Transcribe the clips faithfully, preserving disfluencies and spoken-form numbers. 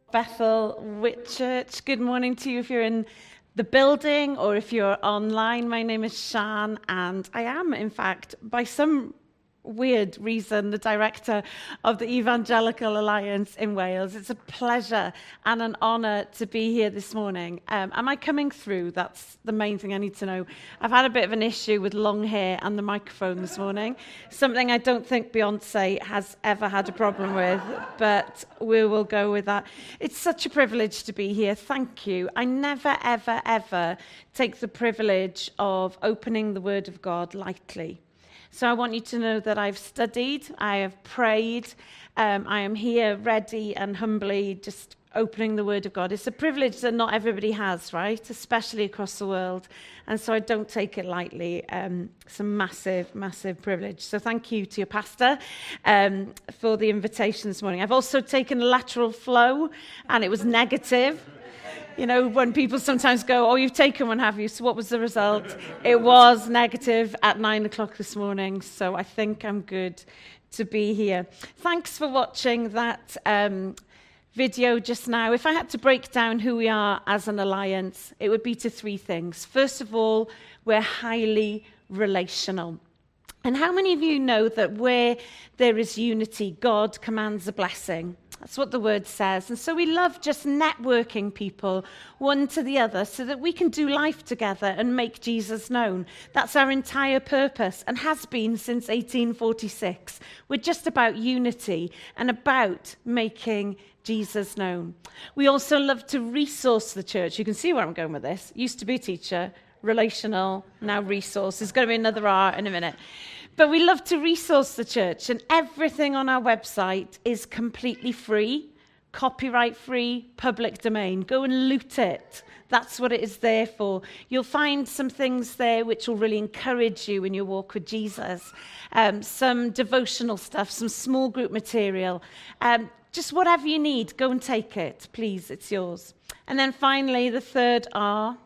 Bethel Whitchurch. Good morning to you if you're in the building or if you're online. My name is Shan, and I am, in fact, by some weird reason, the director of the Evangelical Alliance in Wales. It's a pleasure and an honour to be here this morning. Um, am I coming through? That's the main thing I need to know. I've had a bit of an issue with long hair and the microphone this morning, something I don't think Beyonce has ever had a problem with, but we will go with that. It's such a privilege to be here. Thank you. I never, ever, ever take the privilege of opening the Word of God lightly. So I want you to know that I've studied, I have prayed, um, I am here ready and humbly just opening the Word of God. It's a privilege that not everybody has, right? Especially across the world. And so I don't take it lightly. Um, it's a massive, massive privilege. So thank you to your pastor um, for the invitation this morning. I've also taken a lateral flow, and it was negative. You know, when people sometimes go, oh, you've taken one, have you? So what was the result? It was negative at nine o'clock this morning. So I think I'm good to be here. Thanks for watching that um, video just now. If I had to break down who we are as an alliance, it would be to three things. First of all, we're highly relational. And how many of you know that where there is unity, God commands a blessing? That's what the word says. And so we love just networking people one to the other so that we can do life together and make Jesus known. That's our entire purpose and has been since eighteen forty-six. We're just about unity and about making Jesus known. We also love to resource the church. You can see where I'm going with this. Used to be a teacher, relational, now resource. There's going to be another R in a minute. But we love to resource the church, and everything on our website is completely free, copyright free, public domain. Go and loot it. That's what it is there for. You'll find some things there which will really encourage you in your walk with Jesus. Um, some devotional stuff, some small group material. Um, just whatever you need, go and take it. Please, it's yours. And then finally, the third R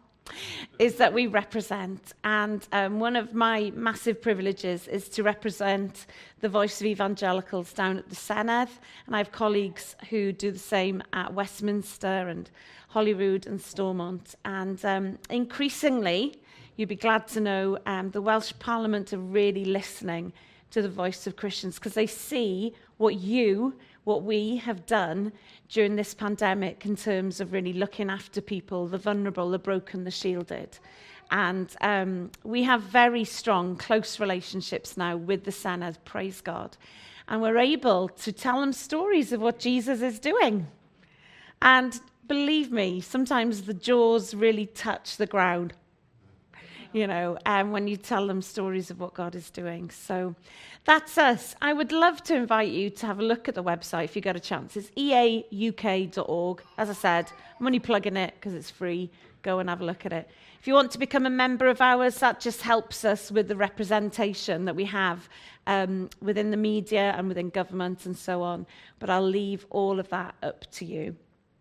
is that we represent. And um, one of my massive privileges is to represent the voice of evangelicals down at the Senedd. And I have colleagues who do the same at Westminster and Holyrood and Stormont. And um, increasingly, you'd be glad to know, um, the Welsh Parliament are really listening to the voice of Christians because they see what you, what we have done during this pandemic in terms of really looking after people, the vulnerable, the broken, the shielded. And um, we have very strong, close relationships now with the Senedd, praise God. And we're able to tell them stories of what Jesus is doing. And believe me, sometimes the jaws really touch the ground, you know, um, when you tell them stories of what God is doing. So that's us. I would love to invite you to have a look at the website if you get a chance. It's e a u k dot org. As I said, I'm only plugging it because it's free. Go and have a look at it. If you want to become a member of ours, that just helps us with the representation that we have um, within the media and within government and so on. But I'll leave all of that up to you.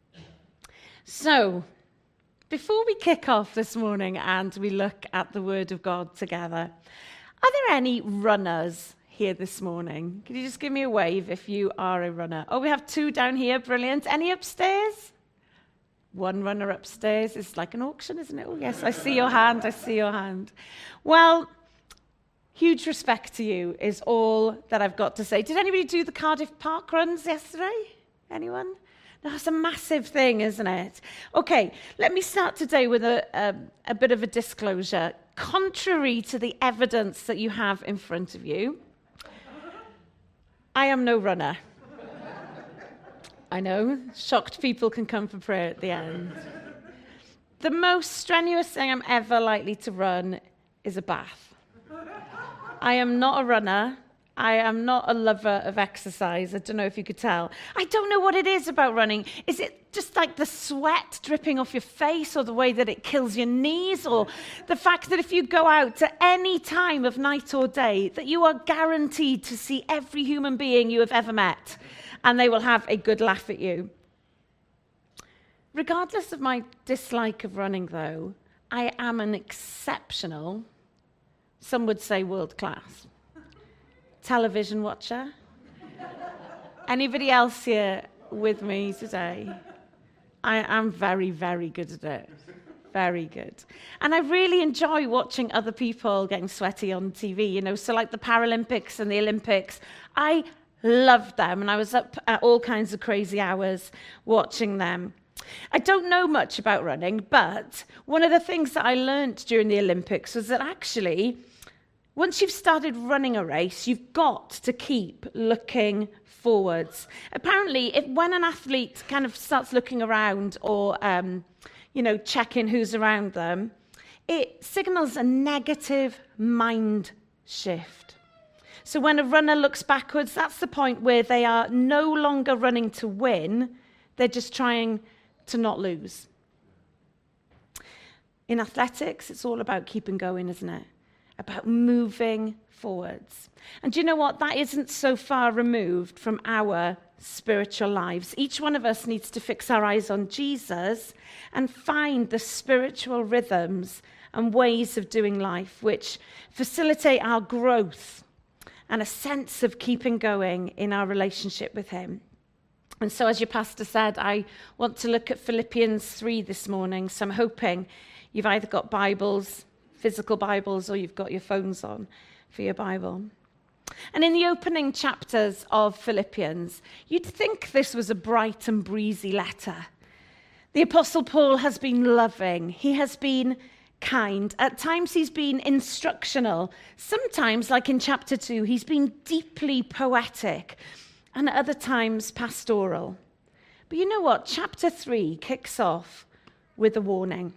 So, before we kick off this morning and we look at the Word of God together, are there any runners here this morning? Can you just give me a wave if you are a runner? Oh, we have two down here. Brilliant. Any upstairs? One runner upstairs. It's like an auction, isn't it? Oh, yes, I see your hand. I see your hand. Well, huge respect to you is all that I've got to say. Did anybody do the Cardiff Park runs yesterday? Anyone? That's a massive thing, isn't it? Okay, let me start today with a, a, a bit of a disclosure. Contrary to the evidence that you have in front of you, I am no runner. I know, shocked people can come for prayer at the end. The most strenuous thing I'm ever likely to run is a bath. I am not a runner. I am not a lover of exercise. I don't know if you could tell. I don't know what it is about running. Is it just like the sweat dripping off your face, or the way that it kills your knees, or the fact that if you go out at any time of night or day, that you are guaranteed to see every human being you have ever met, and they will have a good laugh at you? Regardless of my dislike of running, though, I am an exceptional, some would say world-class, television watcher. Anybody else here with me today? I am very, very good at it. Very good. And I really enjoy watching other people getting sweaty on T V, you know, so like the Paralympics and the Olympics. I loved them, and I was up at all kinds of crazy hours watching them. I don't know much about running, but one of the things that I learned during the Olympics was that actually, once you've started running a race, you've got to keep looking forwards. Apparently, if when an athlete kind of starts looking around or, um, you know, checking who's around them, it signals a negative mind shift. So when a runner looks backwards, that's the point where they are no longer running to win, they're just trying to not lose. In athletics, it's all about keeping going, isn't it? About moving forwards. And do you know what? That isn't so far removed from our spiritual lives. Each one of us needs to fix our eyes on Jesus and find the spiritual rhythms and ways of doing life which facilitate our growth and a sense of keeping going in our relationship with him. And so, as your pastor said, I want to look at Philippians three this morning. So I'm hoping you've either got Bibles, physical Bibles, or you've got your phones on for your Bible. And in the opening chapters of Philippians, you'd think this was a bright and breezy letter. The Apostle Paul has been loving. He has been kind. At times he's been instructional. Sometimes, like in chapter two, he's been deeply poetic. And at other times, pastoral. But you know what? Chapter three kicks off with a warning.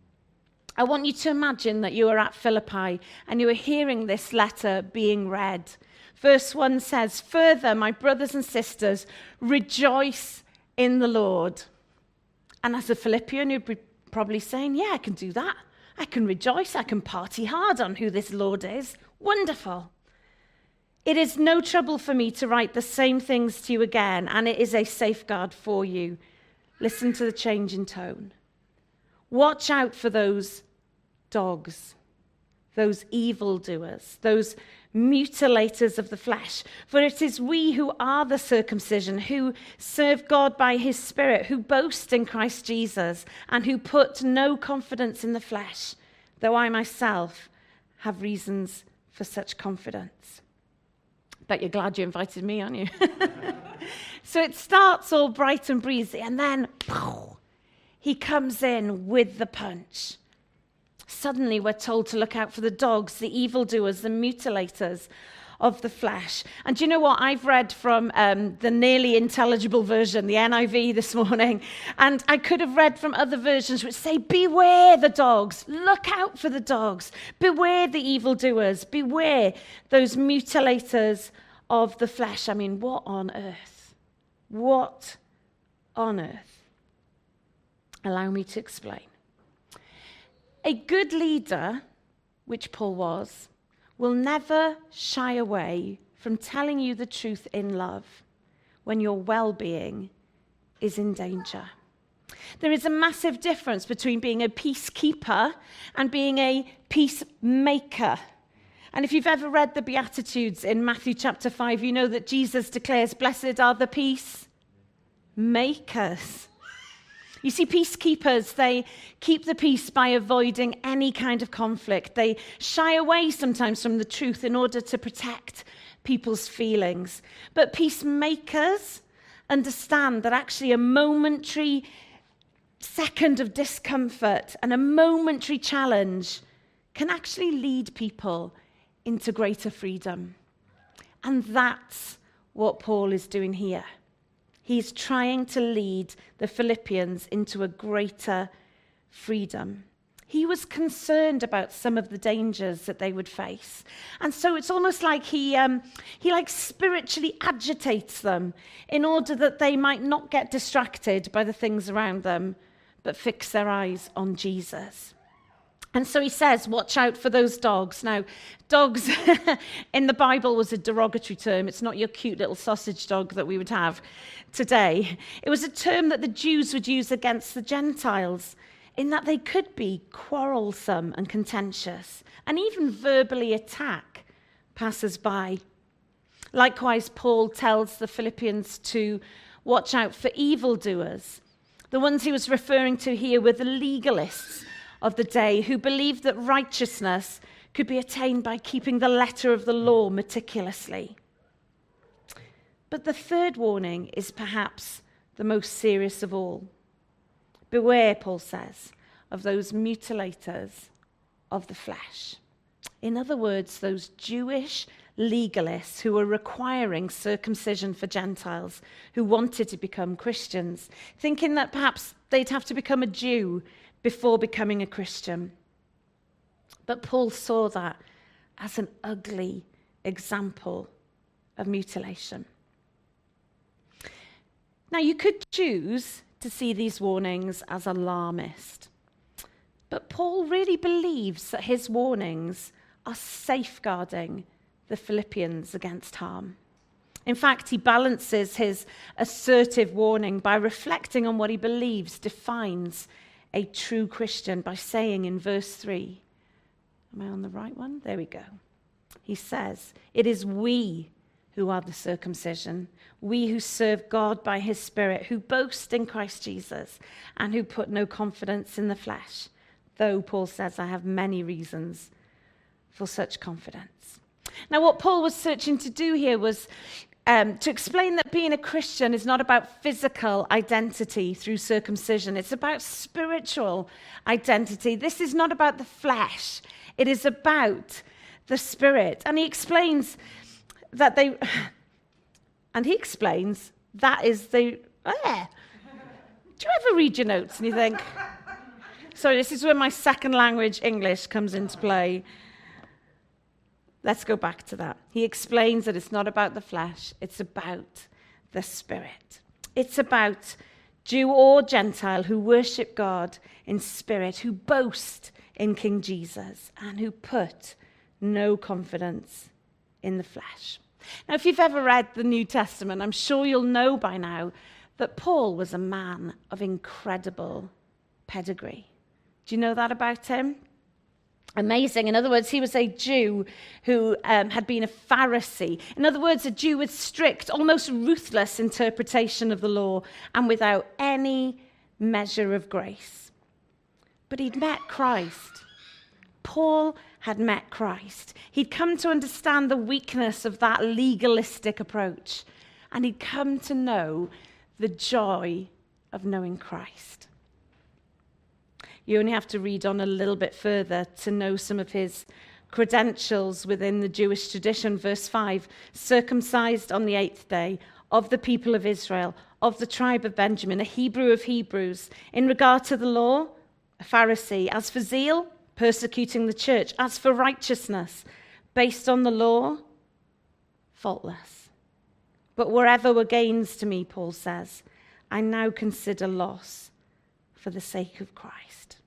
I want you to imagine that you are at Philippi and you are hearing this letter being read. Verse one says, "Further, my brothers and sisters, rejoice in the Lord." And as a Philippian, you'd be probably saying, yeah, I can do that. I can rejoice. I can party hard on who this Lord is. Wonderful. It is no trouble for me to write the same things to you again, and it is a safeguard for you. Listen to the change in tone. Watch out for those dogs, those evildoers, those mutilators of the flesh. For it is we who are the circumcision, who serve God by his Spirit, who boast in Christ Jesus, and who put no confidence in the flesh, though I myself have reasons for such confidence. Bet you're glad you invited me, aren't you? So it starts all bright and breezy, and then poof, he comes in with the punch. Suddenly we're told to look out for the dogs, the evildoers, the mutilators of the flesh. And do you know what? I've read from um, the nearly intelligible version, the N I V, this morning, and I could have read from other versions which say, beware the dogs, look out for the dogs, beware the evildoers, beware those mutilators of the flesh. I mean, what on earth? What on earth? Allow me to explain. A good leader, which Paul was, will never shy away from telling you the truth in love when your well-being is in danger. There is a massive difference between being a peacekeeper and being a peacemaker. And if you've ever read the Beatitudes in Matthew chapter five, you know that Jesus declares, "Blessed are the peacemakers." You see, peacekeepers, they keep the peace by avoiding any kind of conflict. They shy away sometimes from the truth in order to protect people's feelings. But peacemakers understand that actually a momentary second of discomfort and a momentary challenge can actually lead people into greater freedom. And that's what Paul is doing here. He's trying to lead the Philippians into a greater freedom. He was concerned about some of the dangers that they would face. And so it's almost like he, um, he like spiritually agitates them in order that they might not get distracted by the things around them, but fix their eyes on Jesus. And so he says, watch out for those dogs. Now, dogs in the Bible was a derogatory term. It's not your cute little sausage dog that we would have today. It was a term that the Jews would use against the Gentiles, in that they could be quarrelsome and contentious, and even verbally attack passers-by. Likewise, Paul tells the Philippians to watch out for evildoers. The ones he was referring to here were the legalists of the day who believed that righteousness could be attained by keeping the letter of the law meticulously. But the third warning is perhaps the most serious of all. Beware, Paul says, of those mutilators of the flesh. In other words, those Jewish legalists who were requiring circumcision for Gentiles who wanted to become Christians, thinking that perhaps they'd have to become a Jew before becoming a Christian. But Paul saw that as an ugly example of mutilation. Now, you could choose to see these warnings as alarmist, but Paul really believes that his warnings are safeguarding the Philippians against harm. In fact, he balances his assertive warning by reflecting on what he believes defines a true Christian by saying in verse three, am I on the right one? There we go. He says, it is we who are the circumcision, we who serve God by his Spirit, who boast in Christ Jesus, and who put no confidence in the flesh, though Paul says, I have many reasons for such confidence. Now, what Paul was searching to do here was um, to explain that being a Christian is not about physical identity through circumcision. It's about spiritual identity. This is not about the flesh. It is about the Spirit. And he explains that they, and he explains that is the, eh. Do you ever read your notes and you think, sorry, this is where my second language, English, comes into play. Let's go back to that. He explains that it's not about the flesh, it's about the Spirit. It's about Jew or Gentile who worship God in spirit, who boast in King Jesus, and who put no confidence in the flesh. Now, if you've ever read the New Testament, I'm sure you'll know by now that Paul was a man of incredible pedigree. Do you know that about him? Amazing. In other words, he was a Jew who um, had been a Pharisee. In other words, a Jew with strict, almost ruthless interpretation of the law and without any measure of grace. But he'd met Christ. Paul had met Christ. He'd come to understand the weakness of that legalistic approach, and he'd come to know the joy of knowing Christ. You only have to read on a little bit further to know some of his credentials within the Jewish tradition. Verse five, circumcised on the eighth day, of the people of Israel, of the tribe of Benjamin, a Hebrew of Hebrews. In regard to the law, a Pharisee. As for zeal, persecuting the church. As for righteousness, based on the law, faultless. But wherever were gains to me, Paul says, I now consider loss for the sake of Christ.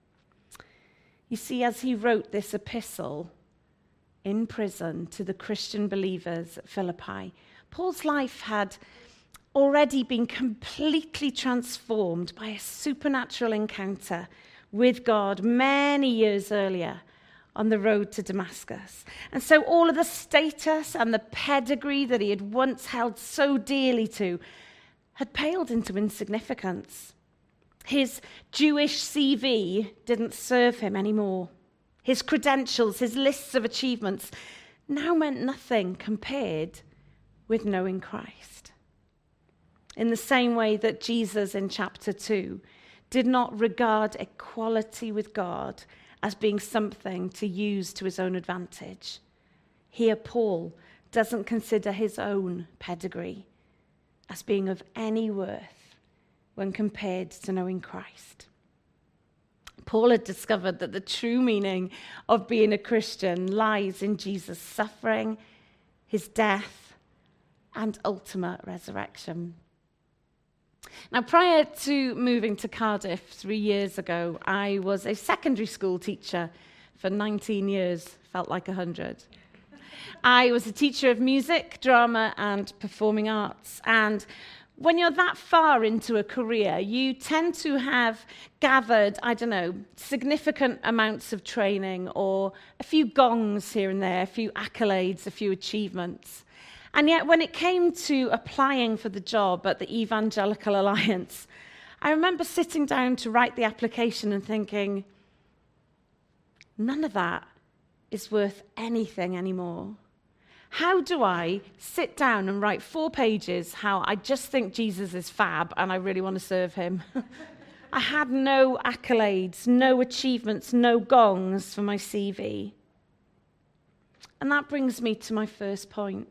You see, as he wrote this epistle in prison to the Christian believers at Philippi, Paul's life had already been completely transformed by a supernatural encounter with God many years earlier on the road to Damascus. And so all of the status and the pedigree that he had once held so dearly to had paled into insignificance. His Jewish C V didn't serve him anymore. His credentials, his lists of achievements now meant nothing compared with knowing Christ. In the same way that Jesus in chapter two did not regard equality with God as being something to use to his own advantage, here Paul doesn't consider his own pedigree as being of any worth when compared to knowing Christ. Paul had discovered that the true meaning of being a Christian lies in Jesus' suffering, his death, and ultimate resurrection. Now, prior to moving to Cardiff three years ago, I was a secondary school teacher for nineteen years, felt like a hundred. I was a teacher of music, drama, and performing arts. And when you're that far into a career, you tend to have gathered, I don't know, significant amounts of training or a few gongs here and there, a few accolades, a few achievements. And yet when it came to applying for the job at the Evangelical Alliance, I remember sitting down to write the application and thinking, none of that is worth anything anymore. How do I sit down and write four pages how I just think Jesus is fab and I really want to serve him? I had no accolades, no achievements, no gongs for my C V. And that brings me to my first point.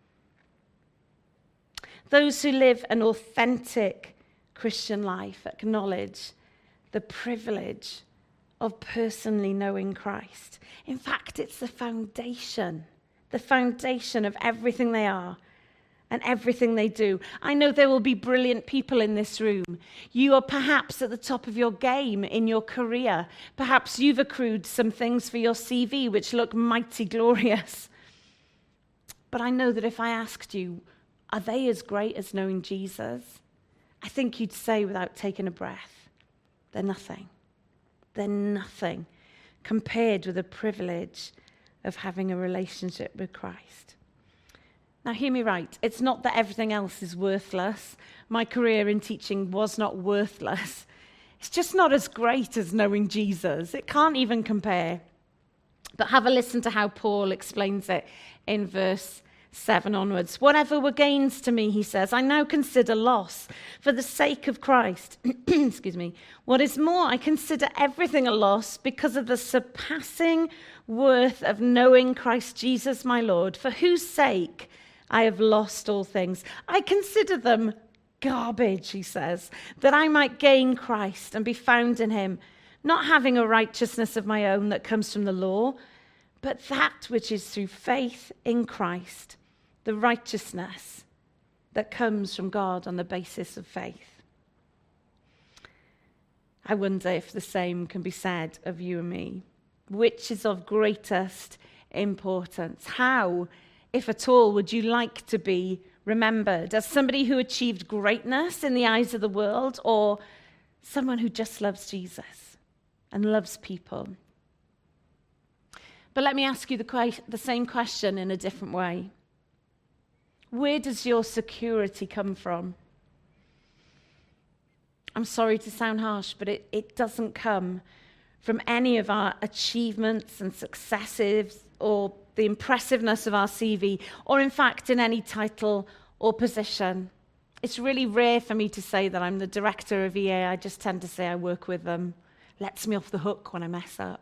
Those who live an authentic Christian life acknowledge the privilege of personally knowing Christ. In fact, it's the foundation, the foundation of everything they are and everything they do. I know there will be brilliant people in this room. You are perhaps at the top of your game in your career. Perhaps you've accrued some things for your C V which look mighty glorious. But I know that if I asked you, are they as great as knowing Jesus? I think you'd say without taking a breath, they're nothing. They're nothing compared with the privilege of having a relationship with Christ. Now, hear me right. It's not that everything else is worthless. My career in teaching was not worthless. It's just not as great as knowing Jesus. It can't even compare. But have a listen to how Paul explains it in verse seven onwards. Whatever were gains to me, he says, I now consider loss for the sake of Christ. Excuse me. What is more, I consider everything a loss because of the surpassing worth of knowing Christ Jesus my Lord, for whose sake I have lost all things. I consider them garbage, he says, that I might gain Christ and be found in him, not having a righteousness of my own that comes from the law, but that which is through faith in Christ, the righteousness that comes from God on the basis of faith. I wonder if the same can be said of you and me. Which is of greatest importance? How, if at all, would you like to be remembered? As somebody who achieved greatness in the eyes of the world, or someone who just loves Jesus and loves people? But let me ask you the, que- the same question in a different way. Where does your security come from? I'm sorry to sound harsh, but it, it doesn't come from any of our achievements and successes or the impressiveness of our C V, or in fact in any title or position. It's really rare for me to say that I'm the director of E A. I just tend to say I work with them. Lets me off the hook when I mess up.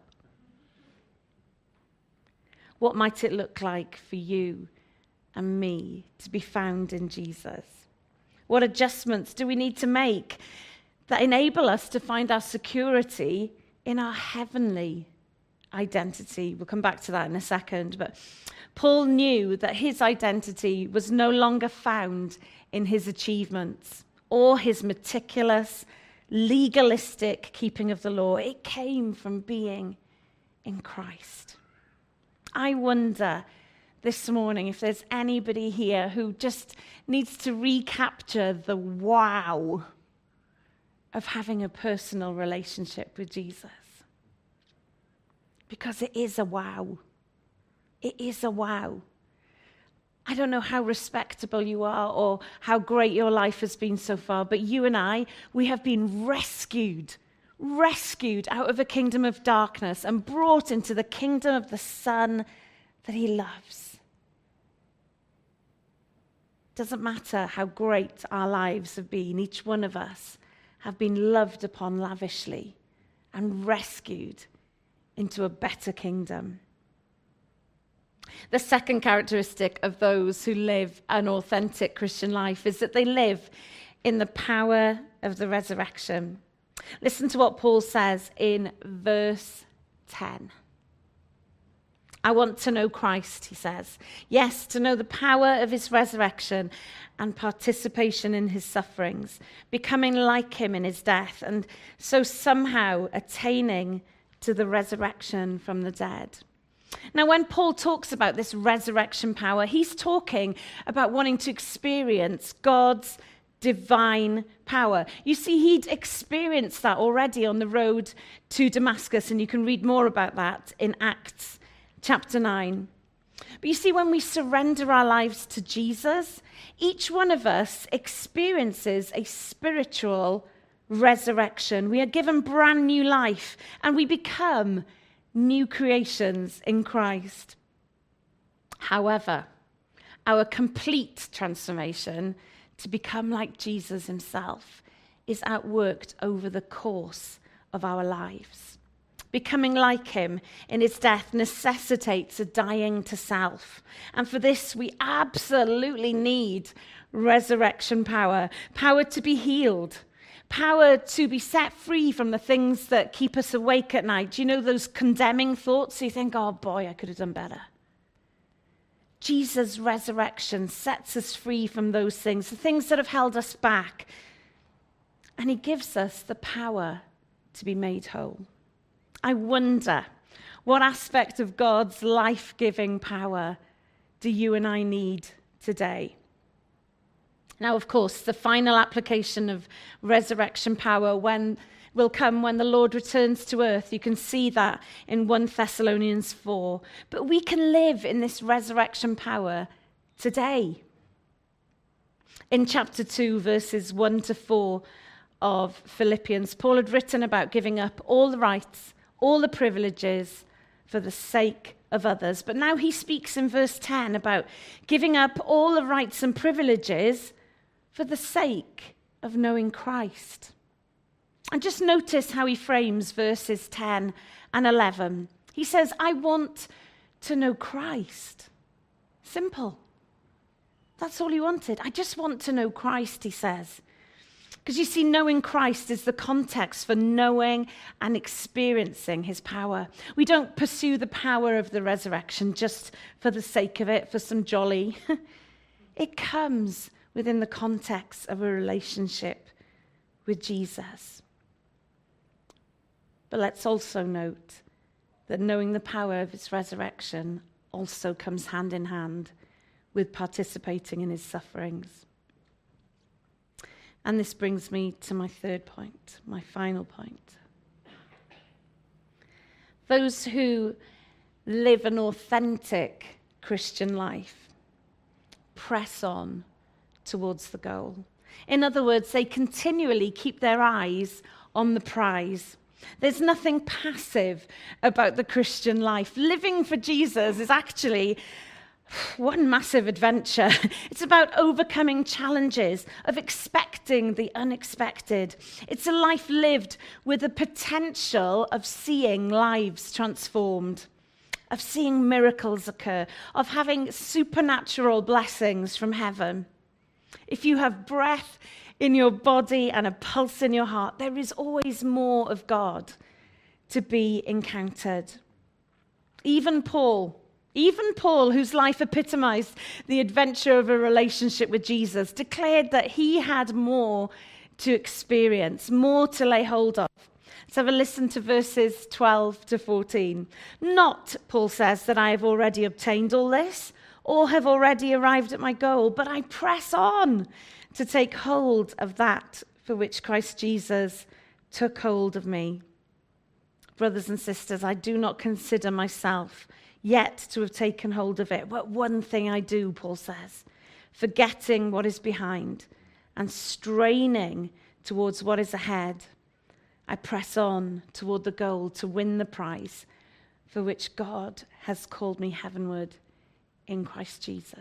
What might it look like for you and me to be found in Jesus? What adjustments do we need to make that enable us to find our security in our heavenly identity? We'll come back to that in a second. But Paul knew that his identity was no longer found in his achievements or his meticulous, legalistic keeping of the law. It came from being in Christ. I wonder this morning if there's anybody here who just needs to recapture the wow of having a personal relationship with Jesus. Because it is a wow. It is a wow. I don't know how respectable you are or how great your life has been so far, but you and I, we have been rescued, rescued out of a kingdom of darkness and brought into the kingdom of the Son that he loves. Doesn't matter how great our lives have been, each one of us have been loved upon lavishly and rescued into a better kingdom. The second characteristic of those who live an authentic Christian life is that they live in the power of the resurrection. Listen to what Paul says in verse ten. I want to know Christ, he says. Yes, to know the power of his resurrection and participation in his sufferings, becoming like him in his death, and so somehow attaining to the resurrection from the dead. Now, when Paul talks about this resurrection power, he's talking about wanting to experience God's divine power. You see, he'd experienced that already on the road to Damascus, and you can read more about that in Acts chapter nine. But you see, when we surrender our lives to Jesus, each one of us experiences a spiritual resurrection. We are given brand new life, and we become new creations in Christ. However, our complete transformation to become like Jesus himself is outworked over the course of our lives. Becoming like him in his death necessitates a dying to self. And for this, we absolutely need resurrection power, power to be healed, power to be set free from the things that keep us awake at night. You know, those condemning thoughts? You think, oh boy, I could have done better. Jesus' resurrection sets us free from those things, the things that have held us back. And he gives us the power to be made whole. I wonder, what aspect of God's life-giving power do you and I need today? Now, of course, the final application of resurrection power when will come when the Lord returns to earth. You can see that in First Thessalonians four. But we can live in this resurrection power today. In chapter two, verses one to four of Philippians, Paul had written about giving up all the rights, all the privileges for the sake of others. But now he speaks in verse ten about giving up all the rights and privileges for the sake of knowing Christ. And just notice how he frames verses ten and eleven. He says, I want to know Christ. Simple. That's all he wanted. I just want to know Christ, he says. Because you see, knowing Christ is the context for knowing and experiencing his power. We don't pursue the power of the resurrection just for the sake of it, for some jolly. It comes within the context of a relationship with Jesus. But let's also note that knowing the power of his resurrection also comes hand in hand with participating in his sufferings. And this brings me to my third point, my final point. Those who live an authentic Christian life press on towards the goal. In other words, they continually keep their eyes on the prize. There's nothing passive about the Christian life. Living for Jesus is actually one massive adventure. It's about overcoming challenges, of expecting the unexpected. It's a life lived with the potential of seeing lives transformed, of seeing miracles occur, of having supernatural blessings from heaven. If you have breath in your body and a pulse in your heart, there is always more of God to be encountered. Even Paul, even Paul, whose life epitomized the adventure of a relationship with Jesus, declared that he had more to experience, more to lay hold of. Let's have a listen to verses twelve to fourteen. Not, Paul says, that I have already obtained all this or have already arrived at my goal, but I press on to take hold of that for which Christ Jesus took hold of me. Brothers and sisters, I do not consider myself yet to have taken hold of it. But one thing I do, Paul says, forgetting what is behind and straining towards what is ahead, I press on toward the goal to win the prize for which God has called me heavenward in Christ Jesus.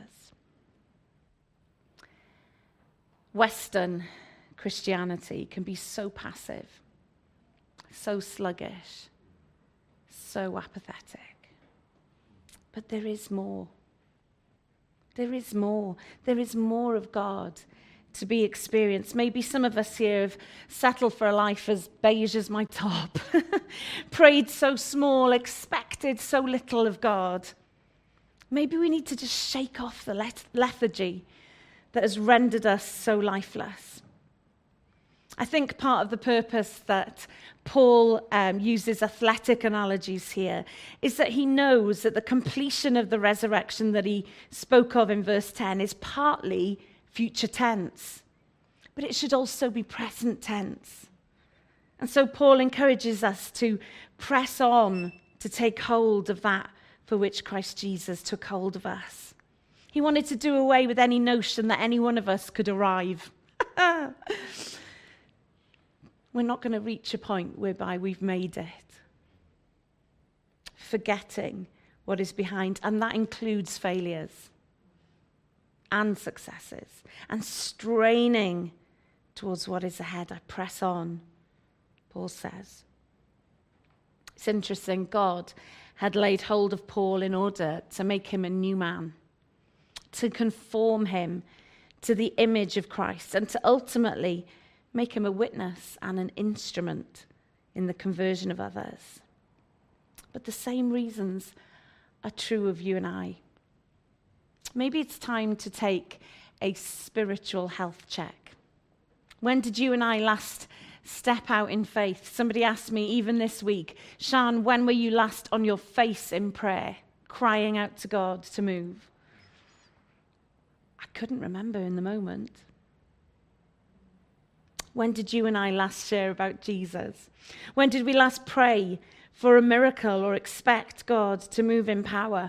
Western Christianity can be so passive, so sluggish, so apathetic. But there is more. There is more. There is more of God to be experienced. Maybe some of us here have settled for a life as beige as my top, prayed so small, expected so little of God. Maybe we need to just shake off the let- lethargy that has rendered us so lifeless. I think part of the purpose that Paul um, uses athletic analogies here is that he knows that the completion of the resurrection that he spoke of in verse ten is partly future tense, but it should also be present tense. And so Paul encourages us to press on to take hold of that for which Christ Jesus took hold of us. He wanted to do away with any notion that any one of us could arrive. we're not going to reach a point whereby we've made it. Forgetting what is behind, and that includes failures and successes, and straining towards what is ahead. I press on, Paul says. It's interesting, God had laid hold of Paul in order to make him a new man, to conform him to the image of Christ, and to ultimately make him a witness and an instrument in the conversion of others. But the same reasons are true of you and I. Maybe it's time to take a spiritual health check. When did you and I last step out in faith? Somebody asked me even this week, Sian, when were you last on your face in prayer, crying out to God to move? I couldn't remember in the moment. When did you and I last share about Jesus? When did we last pray for a miracle or expect God to move in power?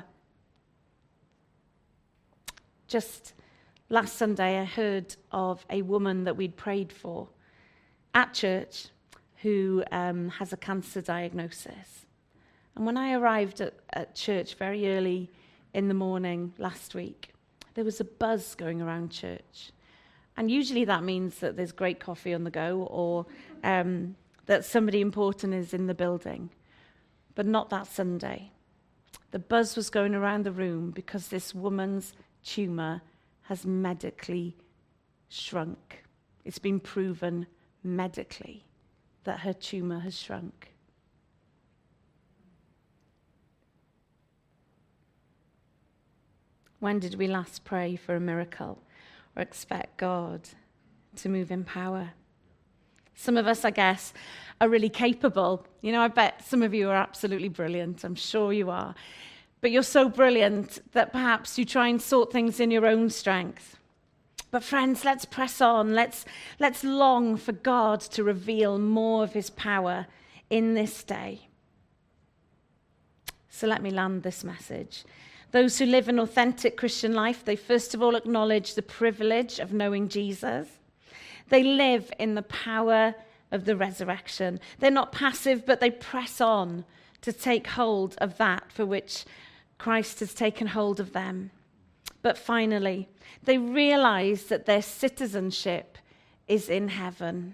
Just last Sunday, I heard of a woman that we'd prayed for at church who um, has a cancer diagnosis. And when I arrived at, at church very early in the morning last week, there was a buzz going around church. And usually that means that there's great coffee on the go, or um, that somebody important is in the building. But not that Sunday. The buzz was going around the room because this woman's tumour has medically shrunk. It's been proven medically that her tumour has shrunk. When did we last pray for a miracle or expect God to move in power? Some of us, I guess, are really capable. You know, I bet some of you are absolutely brilliant. I'm sure you are. But you're so brilliant that perhaps you try and sort things in your own strength. But friends, let's press on. Let's, let's long for God to reveal more of his power in this day. So let me land this message. Those who live an authentic Christian life, they first of all acknowledge the privilege of knowing Jesus. They live in the power of the resurrection. They're not passive, but they press on to take hold of that for which Christ has taken hold of them. But finally, they realize that their citizenship is in heaven.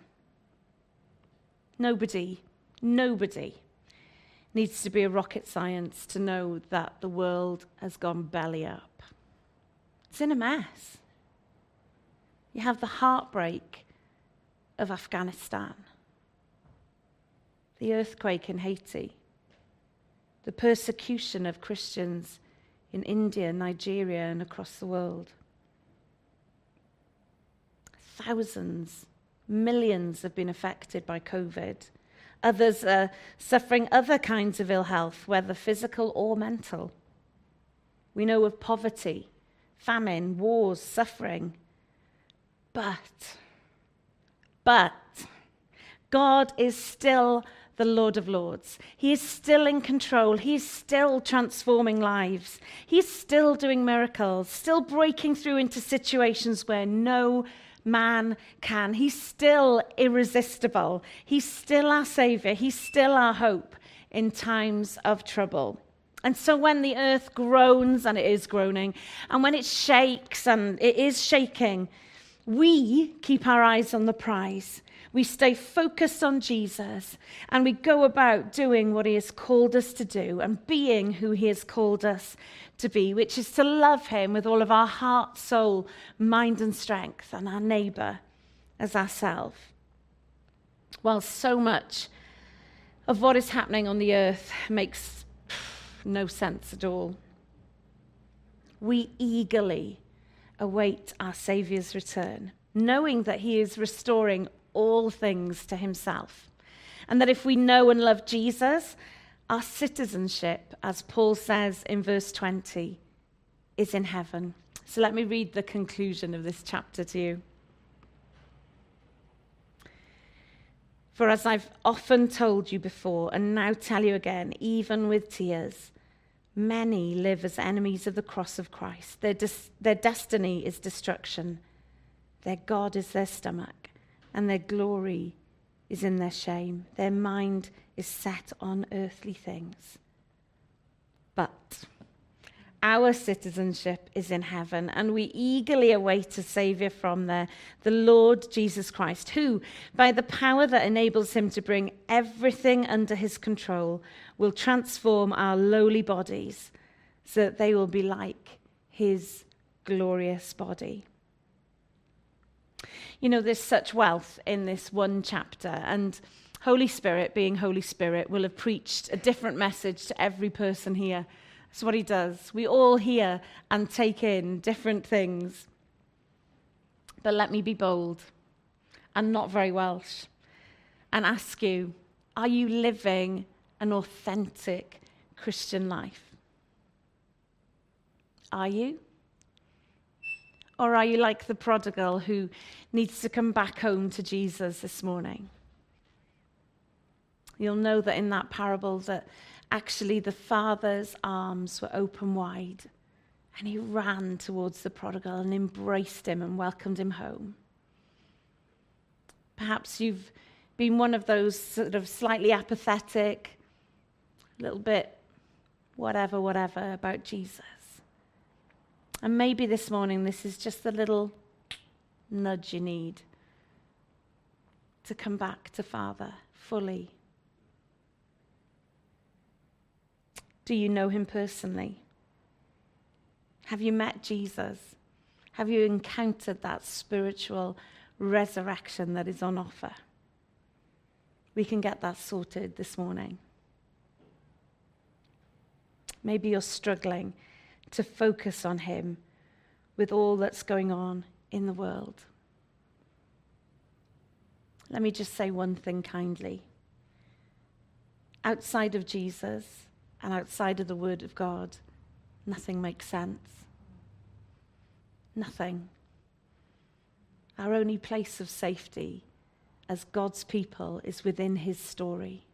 Nobody, nobody needs to be a rocket science to know that the world has gone belly up. It's in a mess. You have the heartbreak of Afghanistan, the earthquake in Haiti, the persecution of Christians in India, Nigeria, and across the world. Thousands, millions have been affected by COVID. Others are suffering other kinds of ill health, whether physical or mental. We know of poverty, famine, wars, suffering. But, but, God is still the Lord of Lords. He is still in control. He is still transforming lives. He's still doing miracles, still breaking through into situations where no man can. He's still irresistible. He's still our Savior. He's still our hope in times of trouble. And so when the earth groans, and it is groaning, and when it shakes, and it is shaking, we keep our eyes on the prize. We stay focused on Jesus, and we go about doing what he has called us to do and being who he has called us to be, which is to love him with all of our heart, soul, mind, and strength, and our neighbour as ourselves. While so much of what is happening on the earth makes no sense at all, we eagerly await our Saviour's return, knowing that he is restoring all things to himself, and that if we know and love Jesus, our citizenship, as Paul says in verse twenty, is in heaven. So let me read the conclusion of this chapter to you. For as I've often told you before, and now tell you again, even with tears, many live as enemies of the cross of Christ. Their, des- their destiny is destruction. Their God is their stomach, and their glory is in their shame. Their mind is set on earthly things. But our citizenship is in heaven, and we eagerly await a Saviour from there, the Lord Jesus Christ, who, by the power that enables him to bring everything under his control, will transform our lowly bodies so that they will be like his glorious body. You know, there's such wealth in this one chapter, and Holy Spirit, being Holy Spirit, will have preached a different message to every person here. That's what he does. We all hear and take in different things. But let me be bold and not very Welsh and ask you, are you living an authentic Christian life? Are you? Or are you like the prodigal who needs to come back home to Jesus this morning? You'll know that in that parable that actually the father's arms were open wide and he ran towards the prodigal and embraced him and welcomed him home. Perhaps you've been one of those sort of slightly apathetic, a little bit whatever, whatever about Jesus. And maybe this morning this is just the little nudge you need to come back to Father fully. Do you know him personally? Have you met Jesus? Have you encountered that spiritual resurrection that is on offer? We can get that sorted this morning. Maybe you're struggling to focus on him with all that's going on in the world. Let me just say one thing kindly. Outside of Jesus and outside of the Word of God, nothing makes sense. Nothing. Our only place of safety as God's people is within his story.